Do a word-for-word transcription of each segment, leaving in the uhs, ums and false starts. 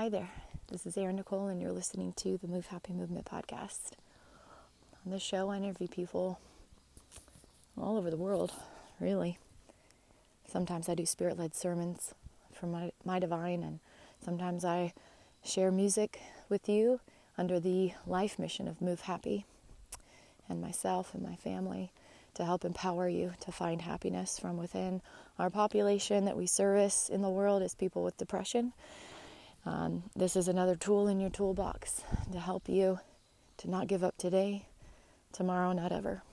Hi there, this is Erin Nicole, and you're listening to the Move Happy Movement podcast. On this show, I interview people all over the world, really. Sometimes I do spirit-led sermons from my, my divine, and sometimes I share music with you under the life mission of Move Happy, and myself and my family to help empower you to find happiness from within. Our population that we service in the world is people with depression. Um, this is another tool in your toolbox to help you to not give up today, tomorrow, not ever.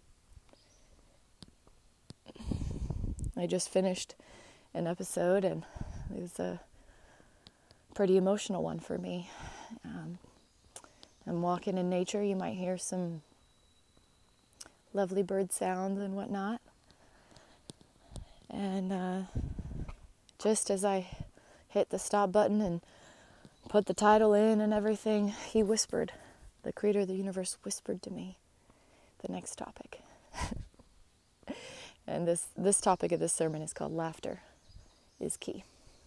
I just finished an episode, and it was a pretty emotional one for me. Um, I'm walking in nature. You might hear some lovely bird sounds and whatnot. And uh, just as I hit the stop button and put the title in and everything, he whispered, the creator of the universe whispered to me the next topic. And this, this topic of this sermon is called Laughter is Key.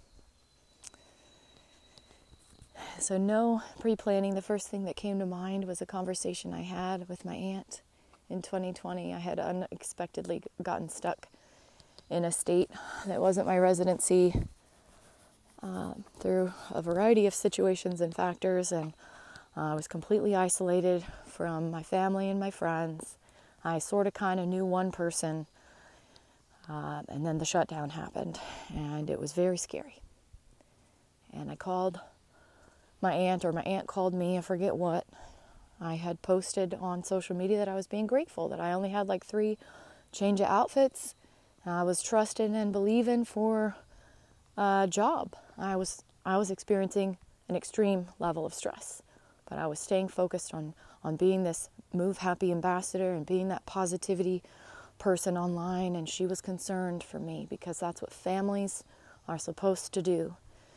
So no pre-planning. The first thing that came to mind was a conversation I had with my aunt in twenty twenty. I had unexpectedly gotten stuck in a state that wasn't my residency uh, through a variety of situations and factors, and uh, I was completely isolated from my family and my friends. I sort of kind of knew one person, uh, and then the shutdown happened, and it was very scary. And I called my aunt, or my aunt called me, I forget what. I had posted on social media that I was being grateful, that I only had like three change of outfits. I was trusting and believing for a job. I was I was experiencing an extreme level of stress, but I was staying focused on, on being this Move Happy ambassador and being that positivity person online, and she was concerned for me because that's what families are supposed to do.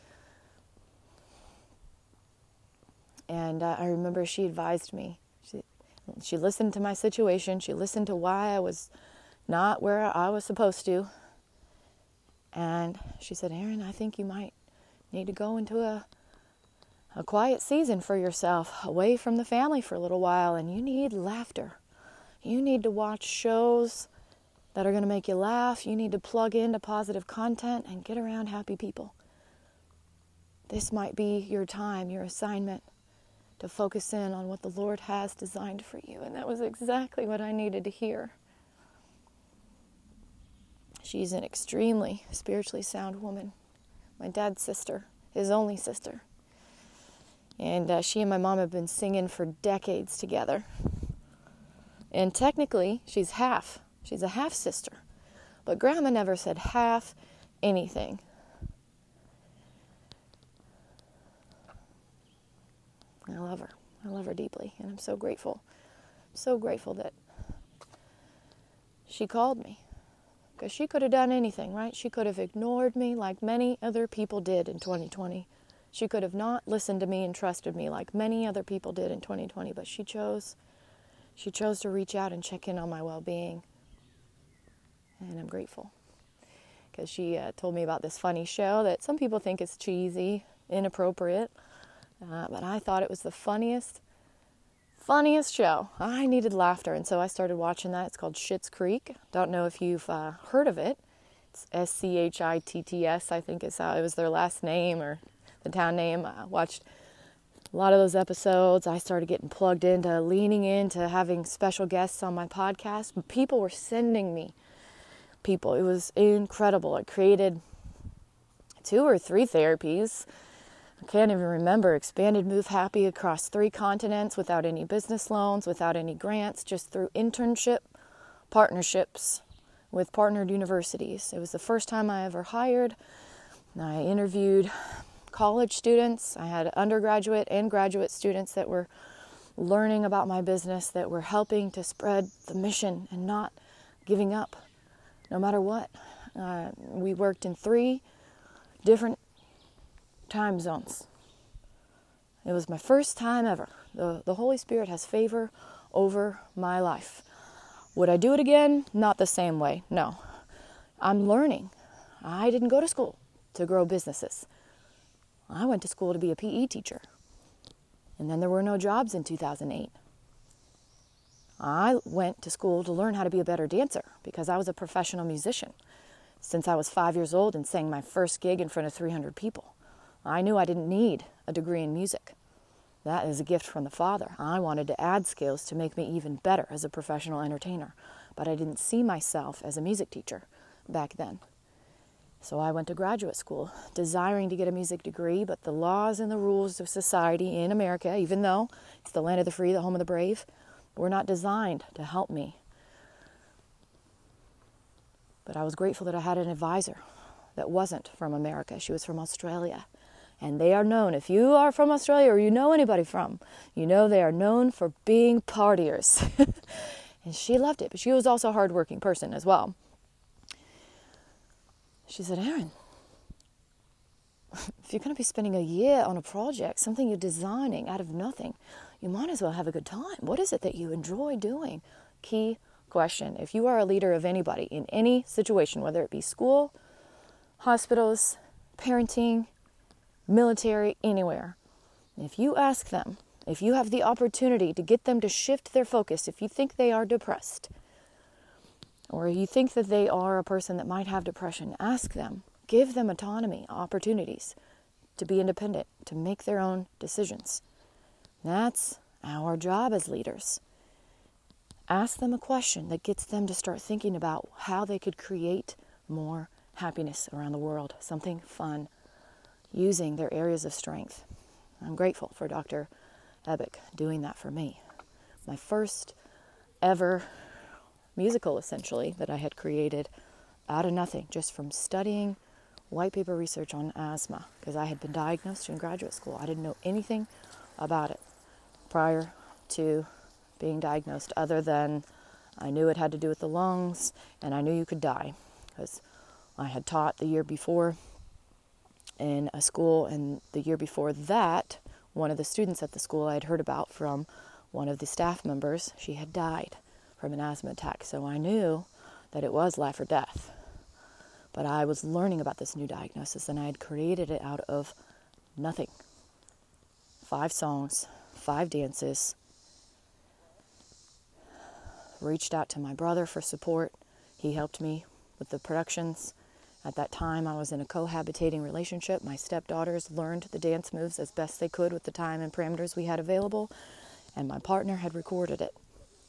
And uh, I remember she advised me. She, she listened to my situation. She listened to why I was not where I was supposed to. And she said, Erin, I think you might need to go into a, a quiet season for yourself, away from the family for a little while, and you need laughter. You need to watch shows that are going to make you laugh. You need to plug into positive content and get around happy people. This might be your time, your assignment, to focus in on what the Lord has designed for you. And that was exactly what I needed to hear. She's an extremely spiritually sound woman. My dad's sister, his only sister. And uh, she and my mom have been singing for decades together. And technically, she's half. She's a half sister. But Grandma never said half anything. I love her. I love her deeply, and I'm so grateful. So grateful that she called me. Because she could have done anything, right? She could have ignored me like many other people did in twenty twenty. She could have not listened to me and trusted me like many other people did in twenty twenty, but she chose, she chose to reach out and check in on my well-being. And I'm grateful. Because she uh, told me about this funny show that some people think is cheesy, inappropriate. Uh, but I thought it was the funniest, funniest show. I needed laughter, and so I started watching that. It's called Schitt's Creek. Don't know if you've uh, heard of it. It's S C H I T T S, I think is how it was their last name or the town name. I watched a lot of those episodes. I started getting plugged into leaning into having special guests on my podcast. People were sending me people. It was incredible. It created two or three therapies. I can't even remember. Expanded Move Happy across three continents without any business loans, without any grants, just through internship partnerships with partnered universities. It was the first time I ever hired. I interviewed college students. I had undergraduate and graduate students that were learning about my business, that were helping to spread the mission and not giving up no matter what. Uh, we worked in three different time zones. It was my first time ever. The, the Holy Spirit has favor over my life. Would I do it again? Not the same way, no. I'm learning. I didn't go to school to grow businesses. I went to school to be a P E teacher. And then there were no jobs in two thousand eight. I went to school to learn how to be a better dancer because I was a professional musician since I was five years old and sang my first gig in front of three hundred people. I knew I didn't need a degree in music. That is a gift from the Father. I wanted to add skills to make me even better as a professional entertainer, but I didn't see myself as a music teacher back then. So I went to graduate school, desiring to get a music degree, but the laws and the rules of society in America, even though it's the land of the free, the home of the brave, were not designed to help me. But I was grateful that I had an advisor that wasn't from America. She was from Australia. And they are known, if you are from Australia or you know anybody from, you know they are known for being partiers. And she loved it, but she was also a hardworking person as well. She said, Erin, if you're going to be spending a year on a project, something you're designing out of nothing, you might as well have a good time. What is it that you enjoy doing? Key question. If you are a leader of anybody in any situation, whether it be school, hospitals, parenting, military, anywhere, if you ask them, if you have the opportunity to get them to shift their focus, if you think they are depressed, or you think that they are a person that might have depression, ask them, give them autonomy, opportunities to be independent, to make their own decisions. That's our job as leaders. Ask them a question that gets them to start thinking about how they could create more happiness around the world, something fun, using their areas of strength. I'm grateful for Doctor Ebick doing that for me. My first ever musical, essentially, that I had created out of nothing, just from studying white paper research on asthma, because I had been diagnosed in graduate school. I didn't know anything about it prior to being diagnosed, other than I knew it had to do with the lungs, and I knew you could die, because I had taught the year before in a school, and the year before that, one of the students at the school I had heard about from one of the staff members, she had died from an asthma attack. So I knew that it was life or death. But I was learning about this new diagnosis, and I had created it out of nothing. Five songs, five dances. Reached out to my brother for support. He helped me with the productions. At that time, I was in a cohabitating relationship. My stepdaughters learned the dance moves as best they could with the time and parameters we had available, and my partner had recorded it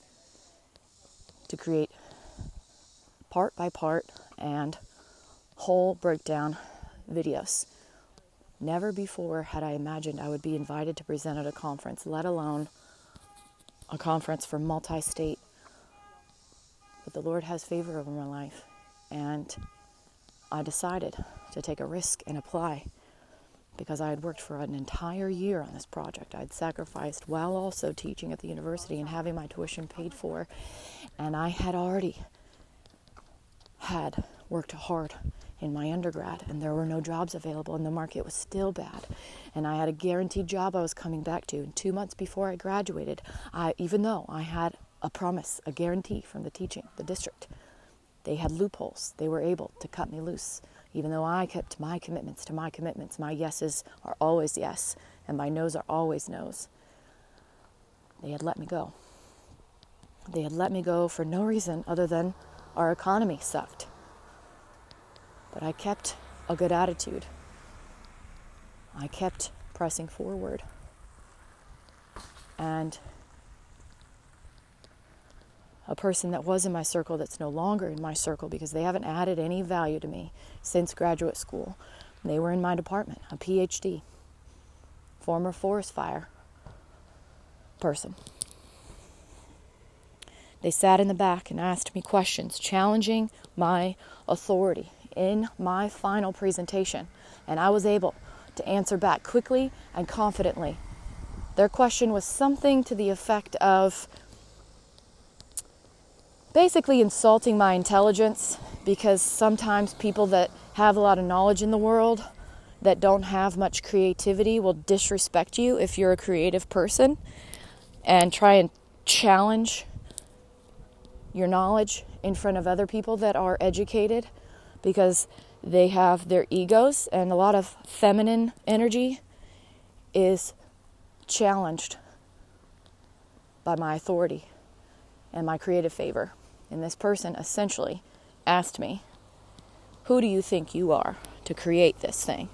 to create part by part and whole breakdown videos. Never before had I imagined I would be invited to present at a conference, let alone a conference for multi-state. But the Lord has favor over my life, and I decided to take a risk and apply, because I had worked for an entire year on this project. I had sacrificed while also teaching at the university and having my tuition paid for, and I had already had worked hard in my undergrad, and there were no jobs available, and the market was still bad, and I had a guaranteed job I was coming back to. And two months before I graduated, I, even though I had a promise, a guarantee from the teaching, the district, they had loopholes. They were able to cut me loose. Even though I kept my commitments to my commitments, my yeses are always yes, and my no's are always no's. They had let me go. They had let me go for no reason other than our economy sucked. But I kept a good attitude. I kept pressing forward. And a person that was in my circle that's no longer in my circle, because they haven't added any value to me since graduate school. They were in my department, a P H D, former forest fire person. They sat in the back and asked me questions, challenging my authority in my final presentation, and I was able to answer back quickly and confidently. Their question was something to the effect of basically insulting my intelligence, because sometimes people that have a lot of knowledge in the world that don't have much creativity will disrespect you if you're a creative person and try and challenge your knowledge in front of other people that are educated, because They have their egos, and a lot of feminine energy is challenged by my authority and my creative favor. And this person essentially asked me, who do you think you are to create this thing?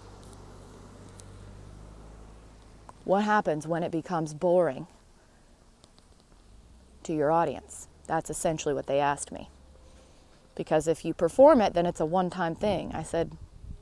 What happens when it becomes boring to your audience? That's essentially what they asked me. Because if you perform it, then it's a one-time thing. I said,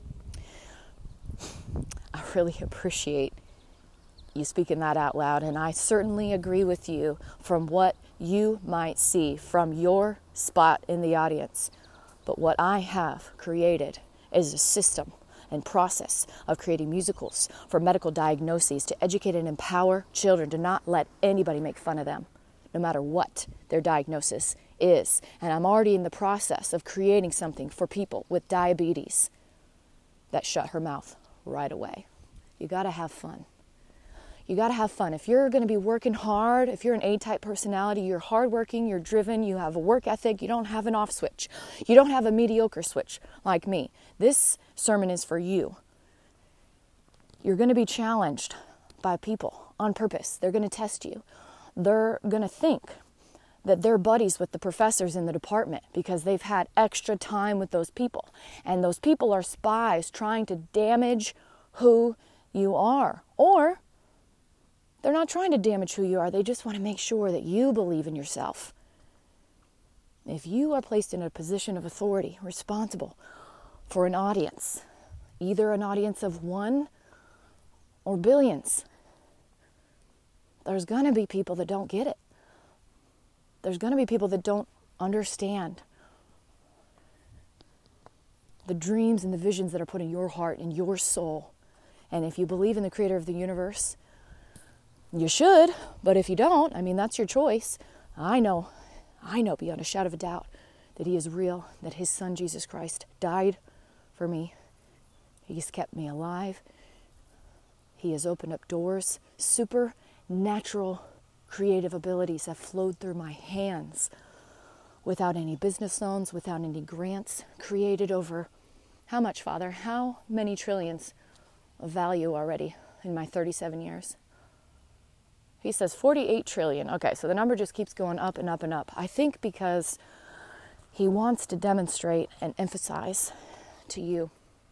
I really appreciate you speaking that out loud, and I certainly agree with you from what you might see from your spot in the audience. But what I have created is a system and process of creating musicals for medical diagnoses to educate and empower children to not let anybody make fun of them, no matter what their diagnosis is. And I'm already in the process of creating something for people with diabetes that shut her mouth right away. You got to have fun. You got to have fun. If you're going to be working hard, if you're an A-type personality, you're hardworking, you're driven, you have a work ethic, you don't have an off switch. You don't have a mediocre switch like me. This sermon is for you. You're going to be challenged by people on purpose. They're going to test you. They're going to think that they're buddies with the professors in the department because they've had extra time with those people. And those people are spies trying to damage who you are. Or they're not trying to damage who you are. They just want to make sure that you believe in yourself. If you are placed in a position of authority, responsible for an audience, either an audience of one or billions, there's going to be people that don't get it. There's going to be people that don't understand the dreams and the visions that are put in your heart and your soul. And if you believe in the creator of the universe, you should, but if you don't, I mean, that's your choice. I know, I know beyond a shadow of a doubt that he is real, that his son, Jesus Christ, died for me. He's kept me alive. He has opened up doors. Supernatural creative abilities have flowed through my hands without any business loans, without any grants, created over how much, Father? How many trillions of value already in my thirty-seven years? He says forty-eight trillion. Okay, so the number just keeps going up and up and up. I think because he wants to demonstrate and emphasize to you,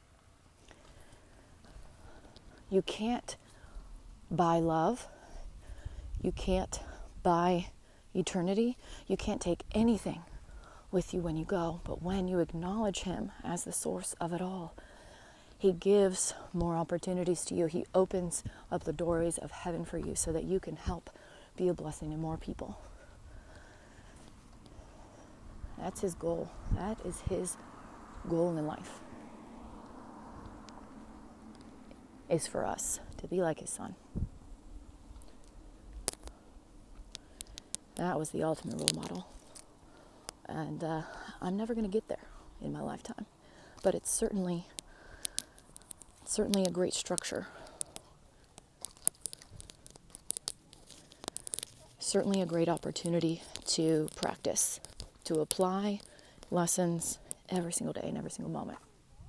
you can't buy love. You can't buy eternity. You can't take anything with you when you go. But when you acknowledge him as the source of it all, he gives more opportunities to you. He opens up the doorways of heaven for you so that you can help be a blessing to more people. That's his goal. That is his goal in life. Is for us to be like his son. That was the ultimate role model. And uh, I'm never going to get there in my lifetime. But it's certainly... Certainly a great structure. Certainly a great opportunity to practice, to apply lessons every single day and every single moment.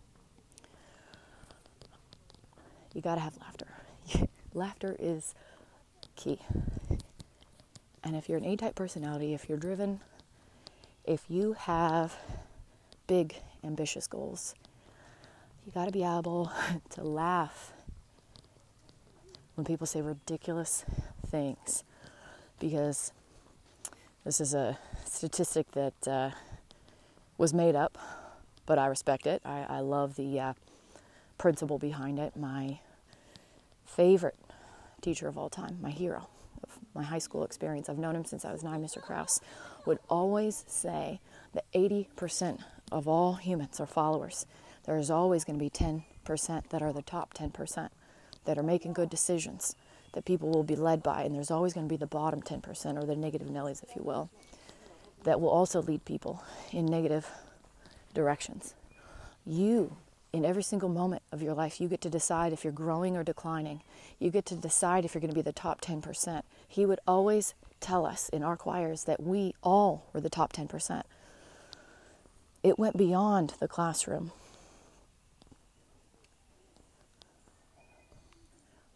You gotta have laughter. Laughter is key. And if you're an A-type personality, if you're driven, if you have big, ambitious goals, you got to be able to laugh when people say ridiculous things, because this is a statistic that uh, was made up, but I respect it. I, I love the uh, principle behind it. My favorite teacher of all time, my hero of my high school experience, I've known him since I was nine, Mister Krause, would always say that eighty percent of all humans are followers. There's always going to be ten percent that are the top ten percent that are making good decisions that people will be led by. And there's always going to be the bottom ten percent, or the negative Nellies, if you will, that will also lead people in negative directions. You, in every single moment of your life, you get to decide if you're growing or declining. You get to decide if you're going to be the top ten percent. He would always tell us in our choirs that we all were the top ten percent. It went beyond the classroom.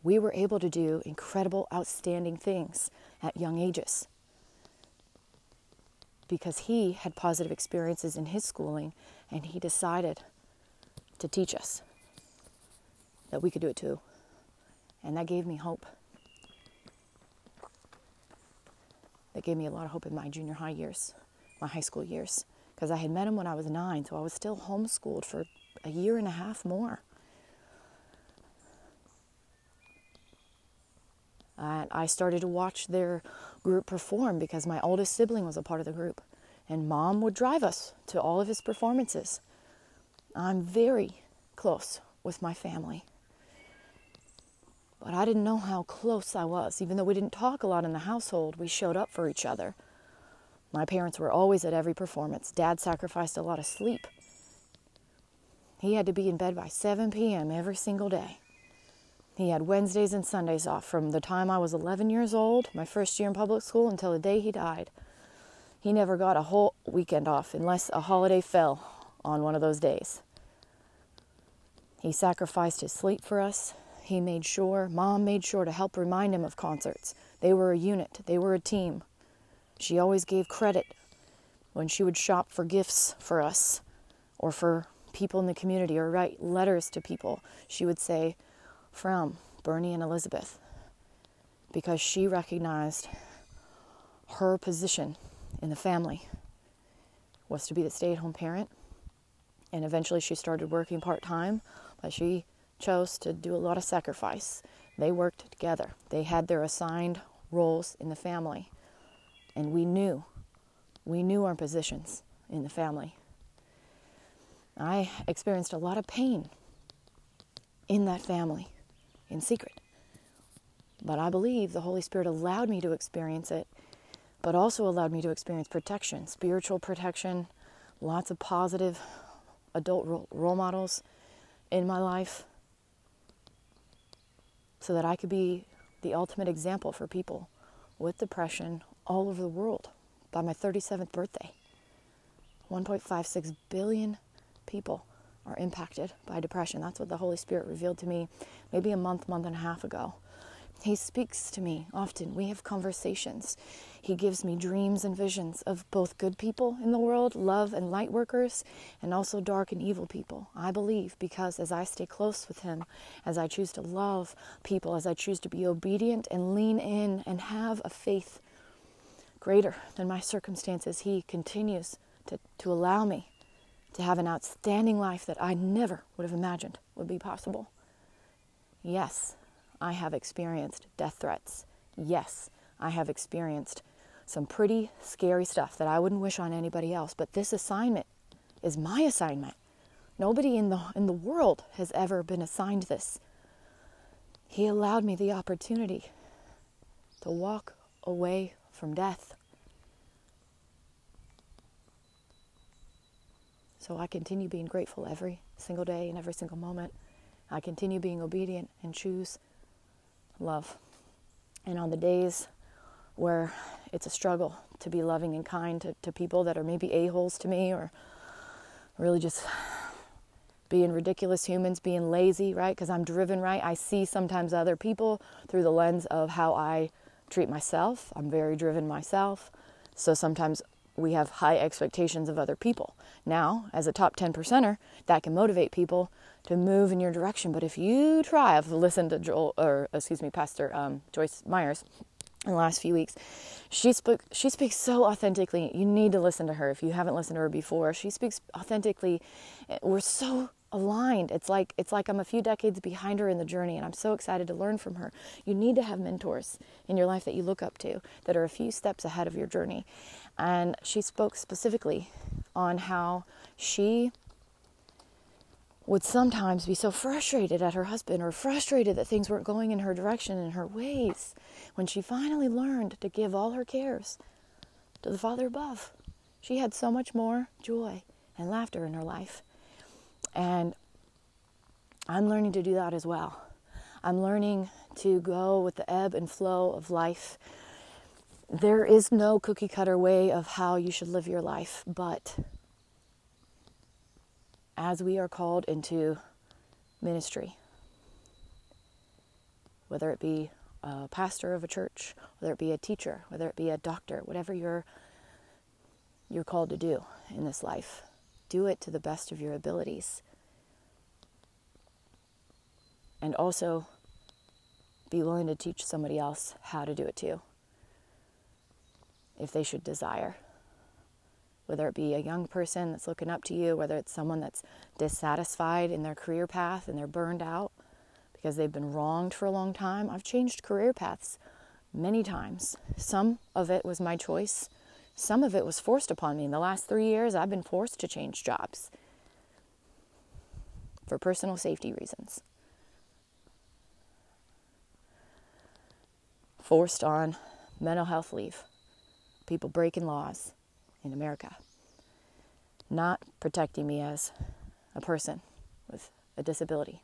we were able to do incredible, outstanding things at young ages because he had positive experiences in his schooling, and he decided to teach us that we could do it too. And that gave me hope. That gave me a lot of hope in my junior high years, my high school years, because I had met him when I was nine, so I was still homeschooled for a year and a half more. And I started to watch their group perform because my oldest sibling was a part of the group. And Mom would drive us to all of his performances. I'm very close with my family. But I didn't know how close I was. Even though we didn't talk a lot in the household, we showed up for each other. My parents were always at every performance. Dad sacrificed a lot of sleep. He had to be in bed by seven p.m. every single day. He had Wednesdays and Sundays off from the time I was eleven years old, my first year in public school, until the day he died. He never got a whole weekend off unless a holiday fell on one of those days. He sacrificed his sleep for us. He made sure, Mom made sure to help remind him of concerts. They were a unit. They were a team. She always gave credit when she would shop for gifts for us or for people in the community or write letters to people. She would say, from Bernie and Elizabeth, because she recognized her position in the family was to be the stay-at-home parent, and eventually she started working part-time, but she chose to do a lot of sacrifice. They worked together. They had their assigned roles in the family, and we knew, we knew our positions in the family. I experienced a lot of pain in that family, in secret. But I believe the Holy Spirit allowed me to experience it, but also allowed me to experience protection, spiritual protection, lots of positive adult role, role models in my life, so that I could be the ultimate example for people with depression all over the world by my thirty-seventh birthday. one point five six billion people are impacted by depression. That's what the Holy Spirit revealed to me maybe a month, month and a half ago. He speaks to me often. We have conversations. He gives me dreams and visions of both good people in the world, love and light workers, and also dark and evil people. I believe because as I stay close with him, as I choose to love people, as I choose to be obedient and lean in and have a faith greater than my circumstances, he continues to, to allow me to have an outstanding life that I never would have imagined would be possible. Yes, I have experienced death threats. Yes, I have experienced some pretty scary stuff that I wouldn't wish on anybody else, but this assignment is my assignment. Nobody in the in the world has ever been assigned this. He allowed me the opportunity to walk away from death. So I continue being grateful every single day and every single moment. I continue being obedient and choose love. And on the days where it's a struggle to be loving and kind to, to people that are maybe a-holes to me, or really just being ridiculous humans, being lazy, right? Because I'm driven, right? I see sometimes other people through the lens of how I treat myself. I'm very driven myself. So sometimes we have high expectations of other people. Now, as a top ten percenter, that can motivate people to move in your direction. But if you try, I've listened to Joel, or excuse me, Pastor um, Joyce Myers in the last few weeks. She spoke. She speaks so authentically. You need to listen to her if you haven't listened to her before. She speaks authentically. We're so aligned. It's like it's like I'm a few decades behind her in the journey, and I'm so excited to learn from her. You need to have mentors in your life that you look up to, that are a few steps ahead of your journey. And she spoke specifically on how she would sometimes be so frustrated at her husband, or frustrated that things weren't going in her direction, in her ways, when she finally learned to give all her cares to the Father above. She had so much more joy and laughter in her life. And I'm learning to do that as well. I'm learning to go with the ebb and flow of life. There is no cookie cutter way of how you should live your life, but as we are called into ministry, whether it be a pastor of a church, whether it be a teacher, whether it be a doctor, whatever you're you're called to do in this life. Do it to the best of your abilities. And also be willing to teach somebody else how to do it too, if they should desire. Whether it be a young person that's looking up to you, whether it's someone that's dissatisfied in their career path and they're burned out because they've been wronged for a long time. I've changed career paths many times. Some of it was my choice. Some of it was forced upon me. In the last three years, I've been forced to change jobs for personal safety reasons. Forced on mental health leave. People breaking laws in America. Not protecting me as a person with a disability.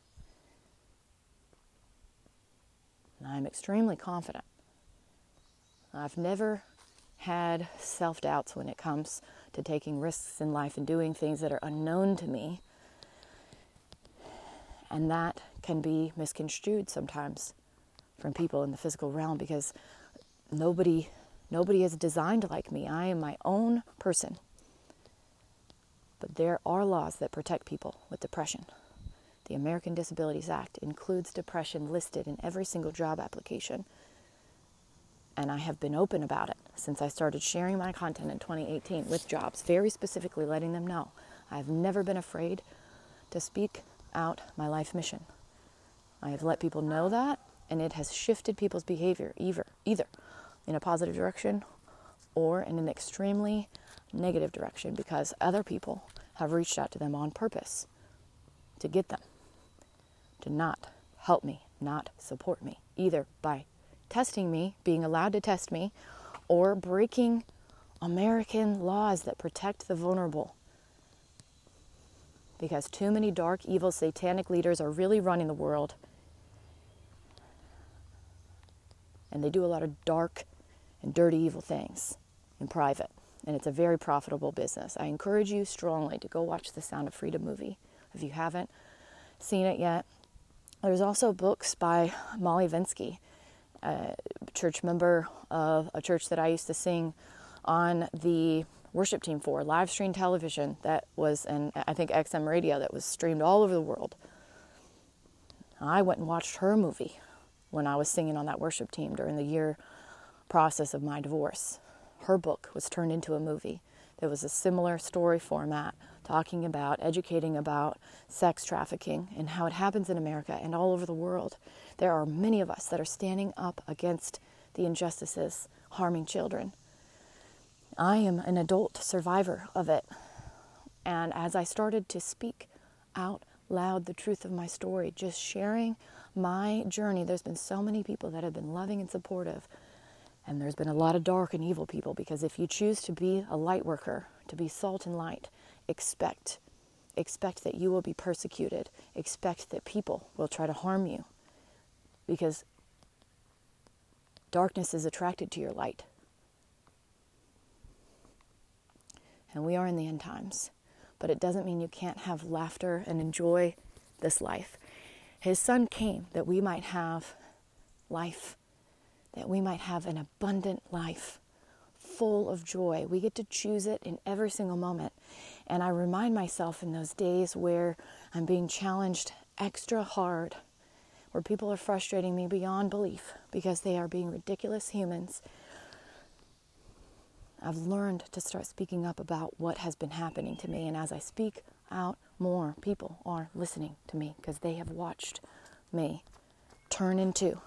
And I'm extremely confident. I've never had self-doubts when it comes to taking risks in life and doing things that are unknown to me. And that can be misconstrued sometimes from people in the physical realm because nobody nobody is designed like me. I am my own person. But there are laws that protect people with depression. The American Disabilities Act includes depression listed in every single job application. And I have been open about it since I started sharing my content in twenty eighteen with jobs, very specifically letting them know. I've never been afraid to speak out my life mission. I have let people know that, and it has shifted people's behavior either, either in a positive direction or in an extremely negative direction because other people have reached out to them on purpose to get them to not help me, not support me, either by testing me, being allowed to test me, or breaking American laws that protect the vulnerable. Because too many dark, evil, satanic leaders are really running the world. And they do a lot of dark and dirty, evil things in private. And it's a very profitable business. I encourage you strongly to go watch the Sound of Freedom movie if you haven't seen it yet. There's also books by Molly Vinsky, a church member of a church that I used to sing on the worship team for, live stream television that was, and I think X M radio that was streamed all over the world. I went and watched her movie when I was singing on that worship team during the year process of my divorce. Her book was turned into a movie. There was a similar story format talking about, educating about sex trafficking and how it happens in America and all over the world. There are many of us that are standing up against the injustices harming children. I am an adult survivor of it. And as I started to speak out loud the truth of my story, just sharing my journey, there's been so many people that have been loving and supportive. And there's been a lot of dark and evil people, because if you choose to be a light worker, to be salt and light, expect, expect that you will be persecuted. Expect that people will try to harm you, because darkness is attracted to your light. And we are in the end times, but it doesn't mean you can't have laughter and enjoy this life. His Son came that we might have life, that we might have an abundant life, full of joy. We get to choose it in every single moment. And I remind myself in those days where I'm being challenged extra hard, where people are frustrating me beyond belief because they are being ridiculous humans, I've learned to start speaking up about what has been happening to me. And as I speak out more, people are listening to me because they have watched me turn into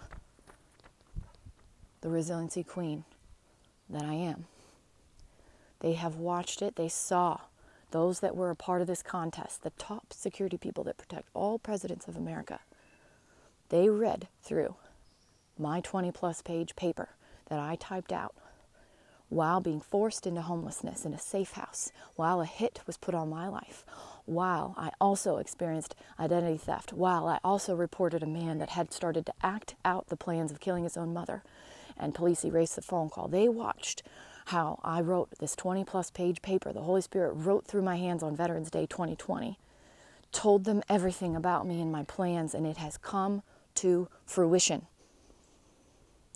the resiliency queen that I am. They have watched it. They saw those that were a part of this contest, the top security people that protect all presidents of America. They read through my twenty plus page paper that I typed out while being forced into homelessness in a safe house, while a hit was put on my life, while I also experienced identity theft, while I also reported a man that had started to act out the plans of killing his own mother, and police erased the phone call. They watched how I wrote this twenty plus page paper. The Holy Spirit wrote through my hands on Veterans Day twenty twenty, told them everything about me and my plans, and it has come to fruition.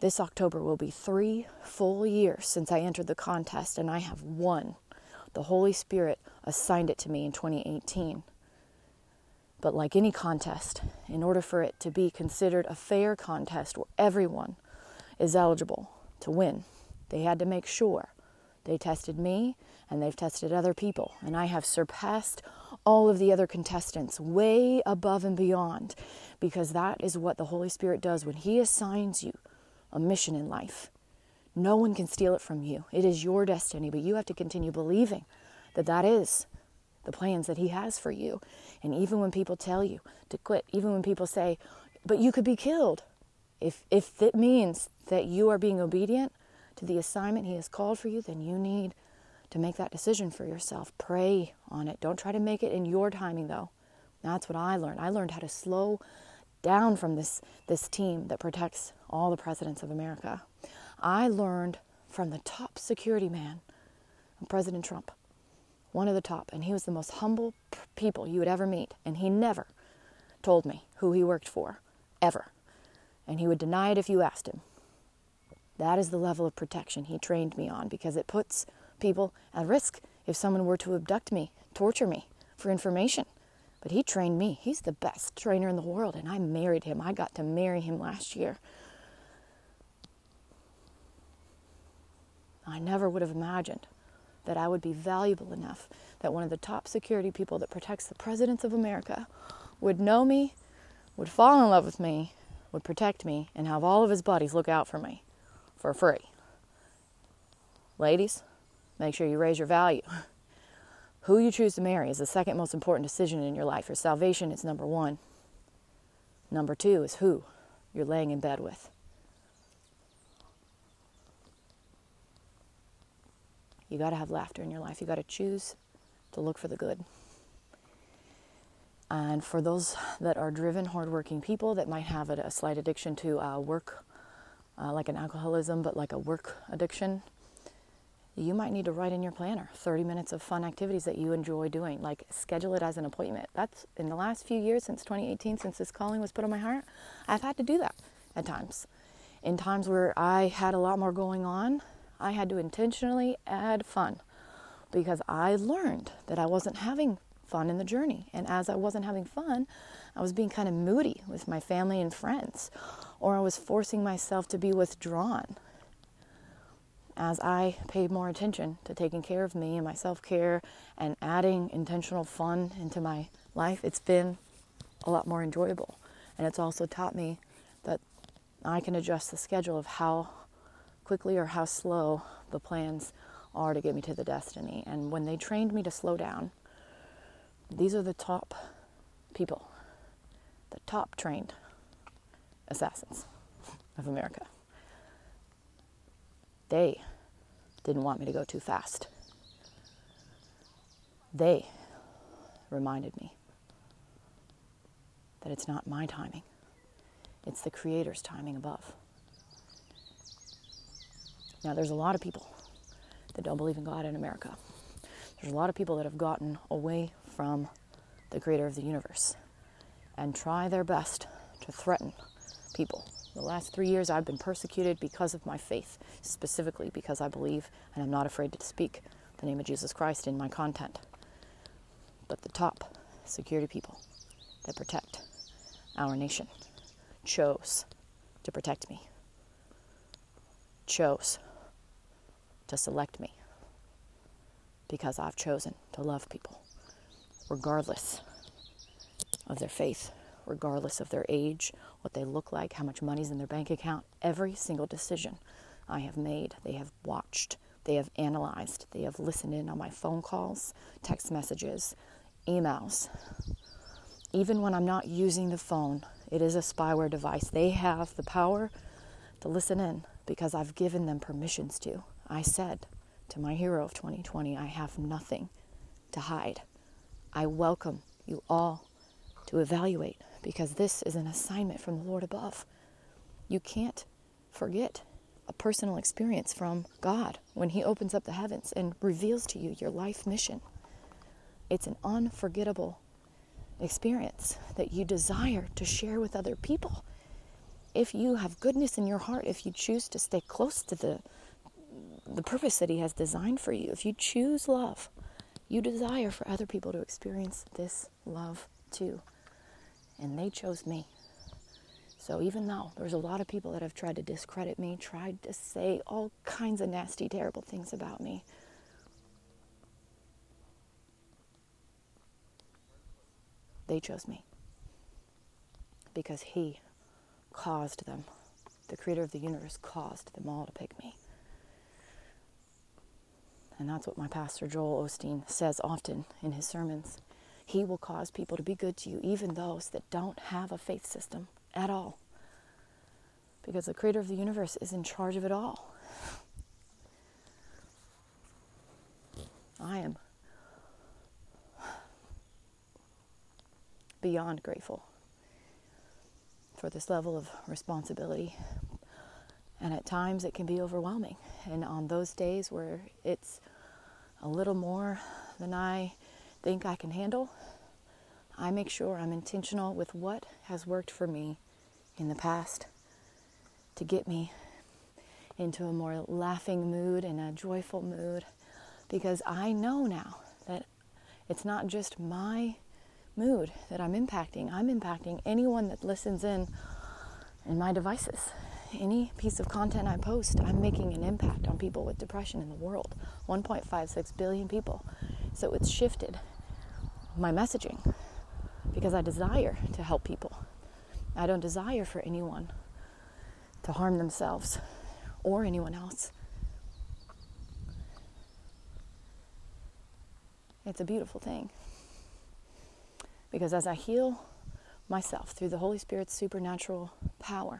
This October will be three full years since I entered the contest, and I have won. The Holy Spirit assigned it to me in twenty eighteen. But like any contest, in order for it to be considered a fair contest where everyone is eligible to win, they had to make sure they tested me and they've tested other people. And I have surpassed all of the other contestants way above and beyond, because that is what the Holy Spirit does when He assigns you a mission in life. No one can steal it from you. It is your destiny, but you have to continue believing that that is the plans that He has for you. And even when people tell you to quit, even when people say, but you could be killed, if if it means that you are being obedient to the assignment He has called for you, then you need to make that decision for yourself. Pray on it. Don't try to make it in your timing, though. That's what I learned. I learned how to slow down from this, this team that protects all the presidents of America. I learned from the top security man, President Trump, one of the top, and he was the most humble p- people you would ever meet, and he never told me who he worked for, ever. And he would deny it if you asked him. That is the level of protection he trained me on, because it puts people at risk if someone were to abduct me, torture me for information. But he trained me. He's the best trainer in the world, and I married him. I got to marry him last year. I never would have imagined that I would be valuable enough that one of the top security people that protects the presidents of America would know me, would fall in love with me, would protect me, and have all of his buddies look out for me for free. Ladies, make sure you raise your value. Who you choose to marry is the second most important decision in your life. Your salvation is number one. Number two is who you're laying in bed with. You got to have laughter in your life. You got to choose to look for the good. And for those that are driven, hardworking people that might have a, a slight addiction to uh, work, uh, like an alcoholism, but like a work addiction, you might need to write in your planner thirty minutes of fun activities that you enjoy doing. Like, schedule it as an appointment. That's, in the last few years, since twenty eighteen, since this calling was put on my heart, I've had to do that at times. In times where I had a lot more going on, I had to intentionally add fun, because I learned that I wasn't having fun in the journey. And as I wasn't having fun, I was being kind of moody with my family and friends, or I was forcing myself to be withdrawn. As I paid more attention to taking care of me and my self-care and adding intentional fun into my life, it's been a lot more enjoyable. And it's also taught me that I can adjust the schedule of how quickly or how slow the plans are to get me to the destiny. And when they trained me to slow down, these are the top people, the top trained assassins of America. They didn't want me to go too fast. They reminded me that it's not my timing. It's the Creator's timing above. Now, there's a lot of people that don't believe in God in America. There's a lot of people that have gotten away from the Creator of the universe and try their best to threaten people. The last three years I've been persecuted because of my faith, specifically because I believe and I'm not afraid to speak the name of Jesus Christ in my content. But the top security people that protect our nation chose to protect me, chose to select me, because I've chosen to love people, regardless of their faith, regardless of their age, what they look like, how much money's in their bank account. Every single decision I have made, they have watched, they have analyzed, they have listened in on my phone calls, text messages, emails. Even when I'm not using the phone, it is a spyware device. They have the power to listen in because I've given them permissions to. I said to my hero of twenty twenty, I have nothing to hide. I welcome you all to evaluate, because this is an assignment from the Lord above. You can't forget a personal experience from God when He opens up the heavens and reveals to you your life mission. It's an unforgettable experience that you desire to share with other people. if you have goodness in your heart, if you choose to stay close to the the purpose that he has designed for you, if you choose love, you desire for other people to experience this love too. And they chose me. So even though there's a lot of people that have tried to discredit me, tried to say all kinds of nasty, terrible things about me, they chose me. Because he caused them. The creator of the universe caused them all to pick me. And that's what my pastor Joel Osteen says often in his sermons. He will cause people to be good to you, even those that don't have a faith system at all. Because the creator of the universe is in charge of it all. I am beyond grateful for this level of responsibility. And at times it can be overwhelming. And on those days where it's a little more than I think I can handle, I make sure I'm intentional with what has worked for me in the past to get me into a more laughing mood and a joyful mood. Because I know now that it's not just my mood that I'm impacting. I'm impacting anyone that listens in in my devices. Any piece of content I post, I'm making an impact on people with depression in the world. one point five six billion people. So it's shifted my messaging because I desire to help people. I don't desire for anyone to harm themselves or anyone else. It's a beautiful thing. Because as I heal myself through the Holy Spirit's supernatural power,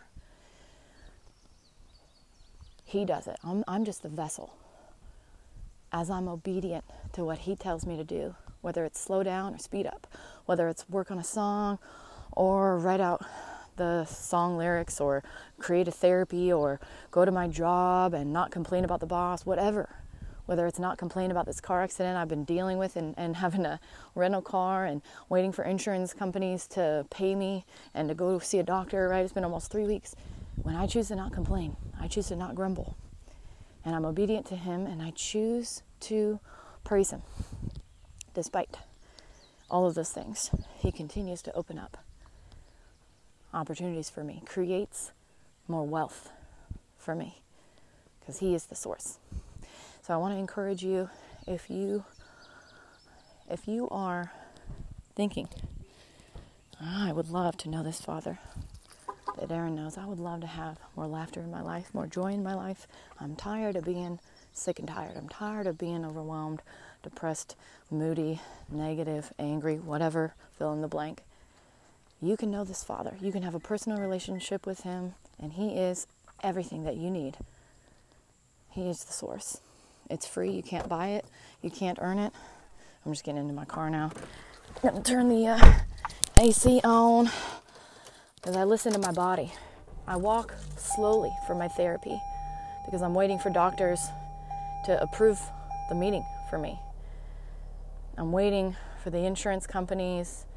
he does it. I'm, I'm just the vessel. As I'm obedient to what he tells me to do, whether it's slow down or speed up, whether it's work on a song or write out the song lyrics or create a therapy or go to my job and not complain about the boss, whatever. Whether it's not complain about this car accident I've been dealing with and, and having a rental car and waiting for insurance companies to pay me and to go see a doctor, right? It's been almost three weeks. When I choose to not complain, I choose to not grumble. And I'm obedient to him and I choose to praise him. Despite all of those things, he continues to open up opportunities for me, creates more wealth for me because he is the source. So I want to encourage you, if you if you are thinking, oh, I would love to know this Father that Aaron knows. I would love to have more laughter in my life, more joy in my life. I'm tired of being sick and tired. I'm tired of being overwhelmed, depressed, moody, negative, angry, whatever, fill in the blank. You can know this Father. You can have a personal relationship with him, and he is everything that you need. He is the source. It's free. You can't buy it. You can't earn it. I'm just getting into my car now. I'm going to turn the uh, A C on because I listen to my body. I walk slowly for my therapy because I'm waiting for doctors to approve the meeting for me. I'm waiting for the insurance companies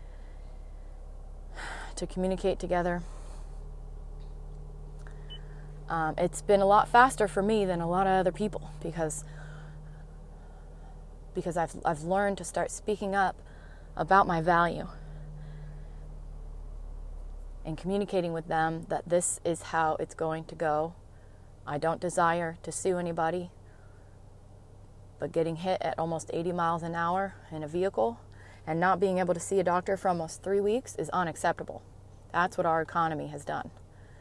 to communicate together. Um, it's been a lot faster for me than a lot of other people because because I've I've learned to start speaking up about my value and communicating with them that this is how it's going to go. I don't desire to sue anybody, but getting hit at almost eighty miles an hour in a vehicle and not being able to see a doctor for almost three weeks is unacceptable. That's what our economy has done.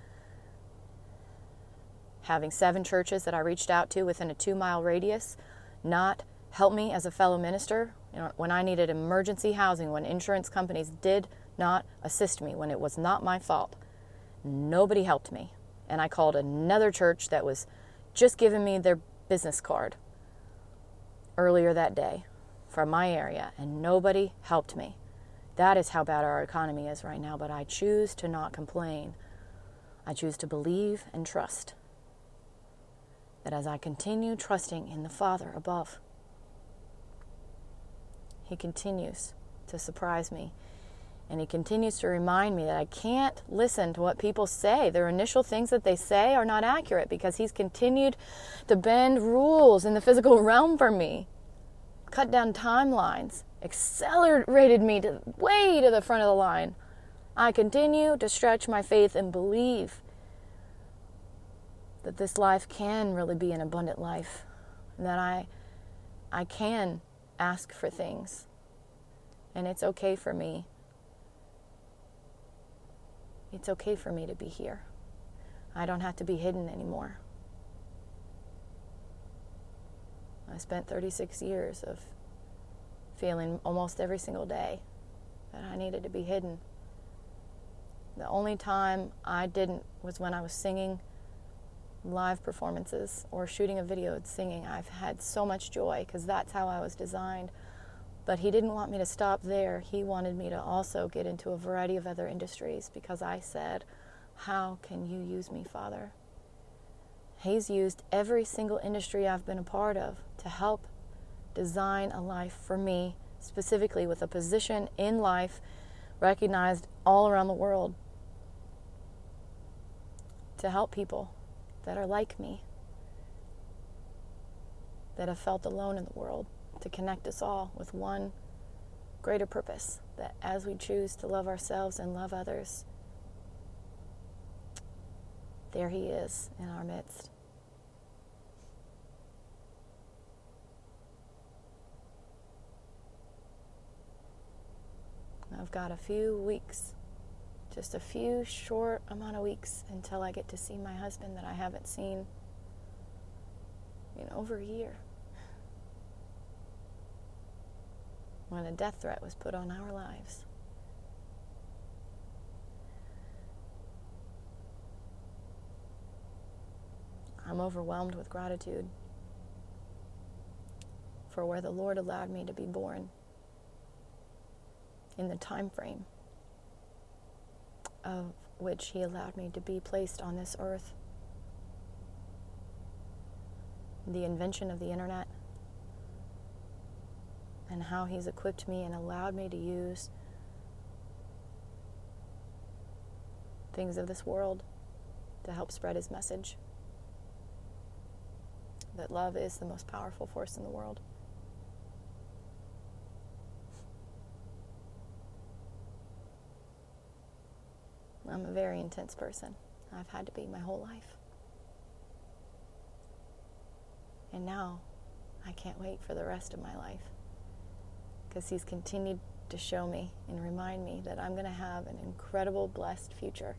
Having seven churches that I reached out to within a two-mile radius not help me as a fellow minister, you know, when I needed emergency housing, when insurance companies did not assist me, when it was not my fault. Nobody helped me. And I called another church that was just giving me their business card earlier that day from my area, and nobody helped me. That is how bad our economy is right now, but I choose to not complain. I choose to believe and trust that as I continue trusting in the Father above, he continues to surprise me And he continues to remind me that I can't listen to what people say. Their initial things that they say are not accurate, because he's continued to bend rules in the physical realm for me, cut down timelines, accelerated me to way to the front of the line. I continue to stretch my faith and believe that this life can really be an abundant life, and that I, I can ask for things, and it's okay for me. It's okay for me to be here. I don't have to be hidden anymore. I spent thirty-six years of feeling almost every single day that I needed to be hidden. The only time I didn't was when I was singing live performances or shooting a video singing. I've had so much joy because that's how I was designed. But he didn't want me to stop there. He wanted me to also get into a variety of other industries, because I said, how can you use me, Father? He's used every single industry I've been a part of to help design a life for me, specifically with a position in life recognized all around the world, to help people that are like me, that have felt alone in the world, to connect us all with one greater purpose, that as we choose to love ourselves and love others, there he is in our midst. I've got a few weeks, just a few short amount of weeks, until I get to see my husband that I haven't seen in over a year, when a death threat was put on our lives. I'm overwhelmed with gratitude for where the Lord allowed me to be born, in the time frame of which he allowed me to be placed on this earth. The invention of the internet, and how he's equipped me and allowed me to use things of this world to help spread his message, that love is the most powerful force in the world. I'm a very intense person. I've had to be my whole life. And now I can't wait for the rest of my life, because he's continued to show me and remind me that I'm going to have an incredible, blessed future.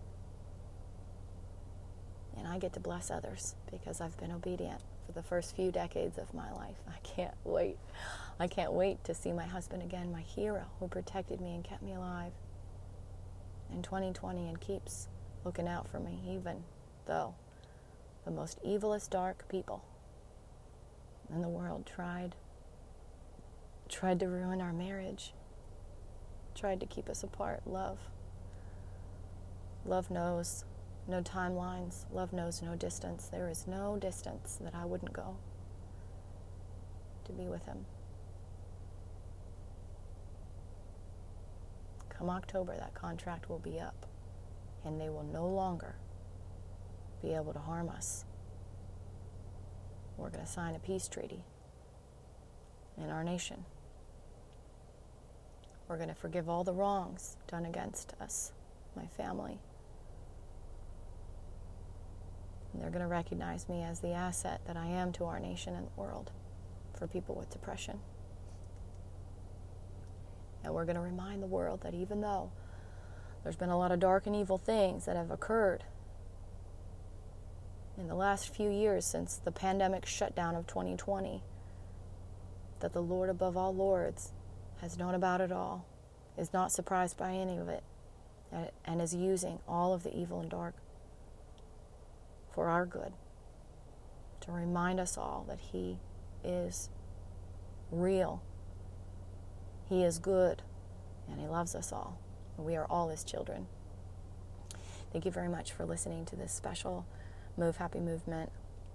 And I get to bless others because I've been obedient for the first few decades of my life. I can't wait. I can't wait to see my husband again, my hero who protected me and kept me alive in twenty twenty and keeps looking out for me, even though the most evilest, dark people in the world tried tried to ruin our marriage, tried to keep us apart. Love. Love knows no timelines. Love knows no distance. There is no distance that I wouldn't go to be with him. Come October, that contract will be up, and they will no longer be able to harm us. We're going to sign a peace treaty in our nation. We're going to forgive all the wrongs done against us, my family. And they're going to recognize me as the asset that I am to our nation and the world for people with depression. And we're going to remind the world that even though there's been a lot of dark and evil things that have occurred in the last few years since the pandemic shutdown of twenty twenty, that the Lord above all lords has known about it all, is not surprised by any of it, and is using all of the evil and dark for our good, to remind us all that he is real, he is good, and he loves us all. We are all his children. Thank you very much for listening to this special Move Happy Movement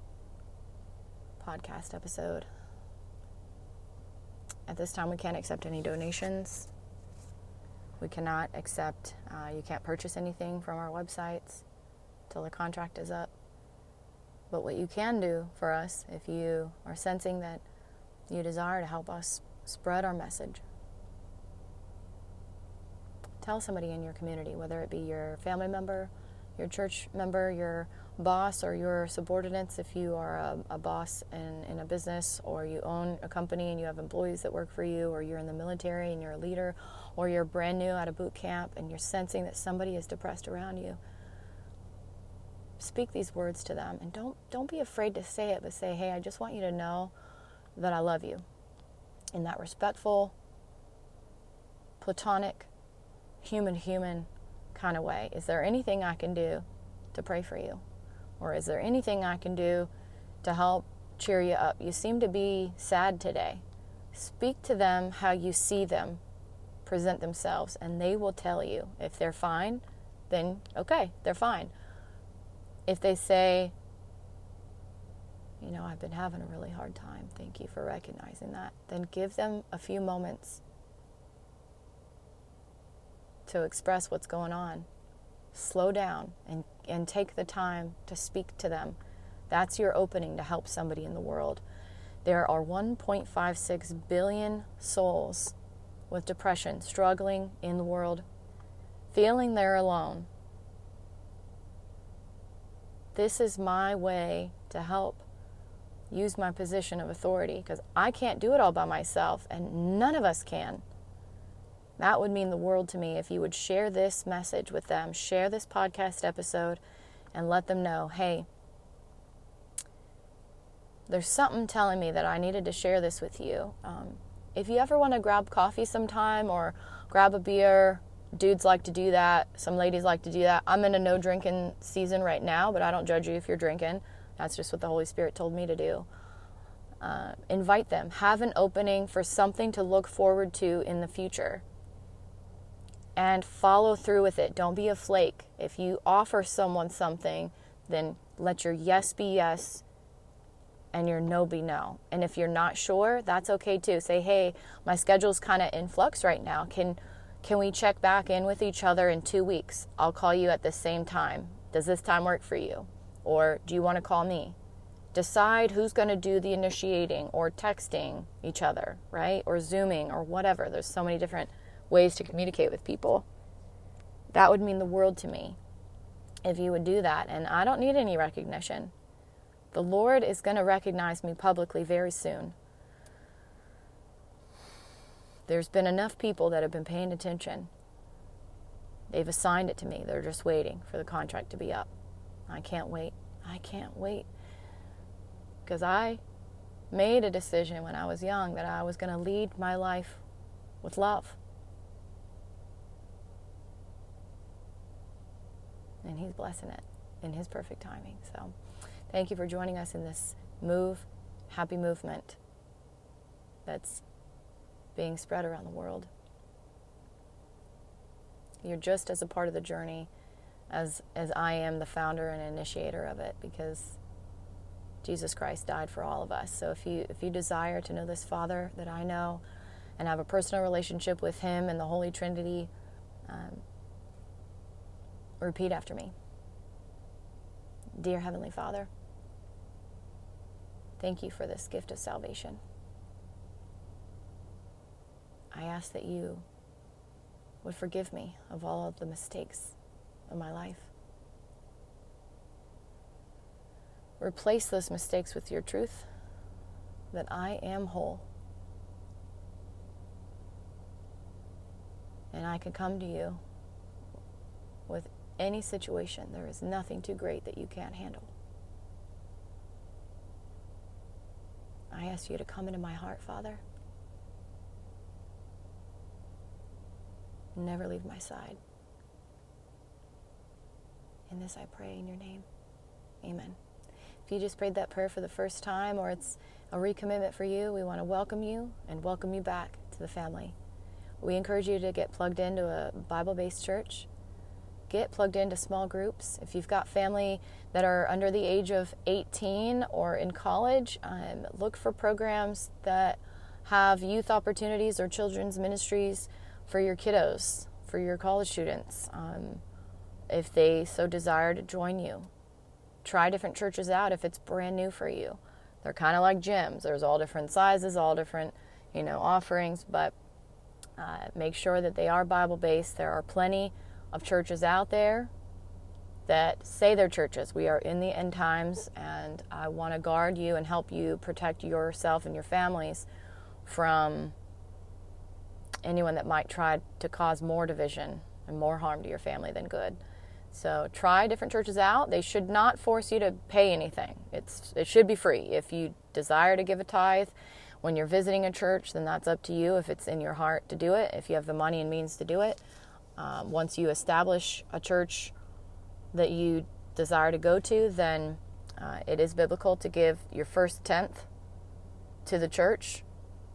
podcast episode. At this time, we can't accept any donations. We cannot accept, uh, you can't purchase anything from our websites till the contract is up. But what you can do for us, if you are sensing that you desire to help us spread our message, tell somebody in your community, whether it be your family member, your church member, your boss, or your subordinates, if you are a, a boss in, in a business, or you own a company and you have employees that work for you, or you're in the military and you're a leader, or you're brand new out of boot camp and you're sensing that somebody is depressed around you. Speak these words to them, and don't don't be afraid to say it, but say, hey, I just want you to know that I love you, in that respectful, platonic, human human kind of way. Is there anything I can do to pray for you? Or is there anything I can do to help cheer you up? You seem to be sad today. Speak to them how you see them present themselves, and they will tell you. If they're fine, then okay, they're fine. If they say, you know, I've been having a really hard time, thank you for recognizing that, then give them a few moments to express what's going on. Slow down and, and take the time to speak to them. That's your opening to help somebody in the world. There are one point five six billion souls with depression struggling in the world, feeling they're alone. This is my way to help use my position of authority, because I can't do it all by myself, and none of us can. That would mean the world to me if you would share this message with them, share this podcast episode, and let them know, hey, there's something telling me that I needed to share this with you. Um, if you ever want to grab coffee sometime or grab a beer, dudes like to do that. Some ladies like to do that. I'm in a no drinking season right now, but I don't judge you if you're drinking. That's just what the Holy Spirit told me to do. Uh, invite them. Have an opening for something to look forward to in the future. And follow through with it. Don't be a flake. If you offer someone something, then let your yes be yes and your no be no. And if you're not sure, that's okay too. Say, hey, my schedule's kind of in flux right now. Can can we check back in with each other in two weeks? I'll call you at the same time. Does this time work for you? Or do you want to call me? Decide who's going to do the initiating, or texting each other, right? Or Zooming or whatever. There's so many different ways to communicate with people. That would mean the world to me if you would do that. And I don't need any recognition. The Lord is going to recognize me publicly very soon. There's been enough people that have been paying attention. They've assigned it to me. They're just waiting for the contract to be up. I can't wait. I can't wait. Because I made a decision when I was young that I was going to lead my life with love. And He's blessing it in His perfect timing. So thank you for joining us in this move, happy movement that's being spread around the world. You're just as a part of the journey as as I am the founder and initiator of it, because Jesus Christ died for all of us. So if you if you desire to know this Father that I know and have a personal relationship with Him and the Holy Trinity, um, repeat after me. Dear Heavenly Father, thank you for this gift of salvation. I ask that you would forgive me of all of the mistakes of my life. Replace those mistakes with your truth, that I am whole. And I can come to you with any situation. There is nothing too great that you can't handle. I ask you to come into my heart, Father. Never leave my side. In this I pray in your name. Amen. If you just prayed that prayer for the first time, or it's a recommitment for you, we want to welcome you and welcome you back to the family. We encourage you to get plugged into a Bible-based church. Get plugged into small groups. If you've got family that are under the age of eighteen or in college, um, look for programs that have youth opportunities or children's ministries for your kiddos, for your college students, um, if they so desire to join you. Try different churches out if it's brand new for you. They're kind of like gyms. There's all different sizes, all different, you know, offerings, but uh, make sure that they are Bible-based. There are plenty of churches out there that say they're churches. We are in the end times, and I want to guard you and help you protect yourself and your families from anyone that might try to cause more division and more harm to your family than good. So try different churches out. They should not force you to pay anything. It's it should be free. If you desire to give a tithe when you're visiting a church, then that's up to you if it's in your heart to do it, if you have the money and means to do it. Um, once you establish a church that you desire to go to, then uh, it is biblical to give your first tenth to the church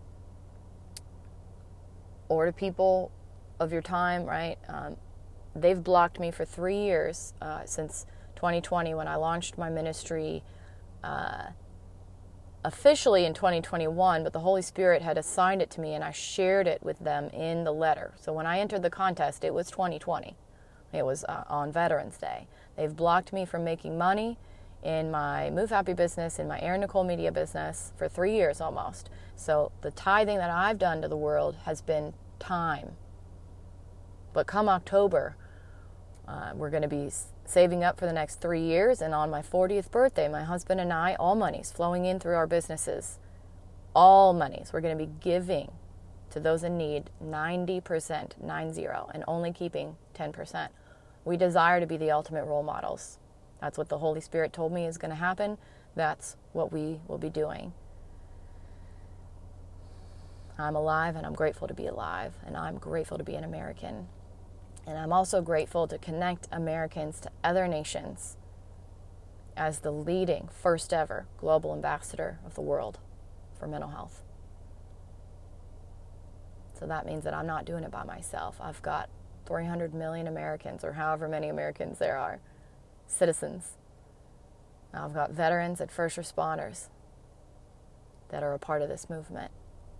or to people of your time, right? Um, they've blocked me for three years uh, since twenty twenty when I launched my ministry uh, officially in twenty twenty-one, but the Holy Spirit had assigned it to me and I shared it with them in the letter. So when I entered the contest, it was twenty twenty. It was uh, on Veterans Day. They've blocked me from making money in my Move Happy business, in my Erin Nicole Media business for three years almost. So the tithing that I've done to the world has been time. But come October, uh, we're going to be saving up for the next three years. And on my fortieth birthday, my husband and I, all monies flowing in through our businesses, all monies, we're going to be giving to those in need ninety percent, nine zero, and only keeping ten percent. We desire to be the ultimate role models. That's what the Holy Spirit told me is going to happen. That's what we will be doing. I'm alive and I'm grateful to be alive, and I'm grateful to be an American. And I'm also grateful to connect Americans to other nations as the leading, first ever global ambassador of the world for mental health. So that means that I'm not doing it by myself. I've got three hundred million Americans, or however many Americans there are, citizens. I've got veterans and first responders that are a part of this movement.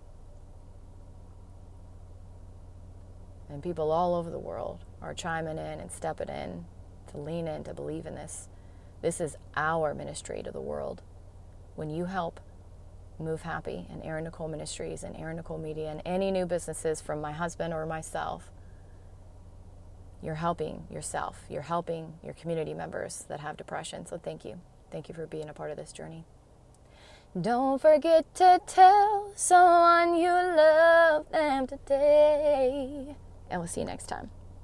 And people all over the world are chiming in and stepping in to lean in, to believe in this. This is our ministry to the world. When you help Move Happy and Erin Nicole Ministries and Erin Nicole Media and any new businesses from my husband or myself, you're helping yourself. You're helping your community members that have depression. So thank you. Thank you for being a part of this journey. Don't forget to tell someone you love them today. And we'll see you next time.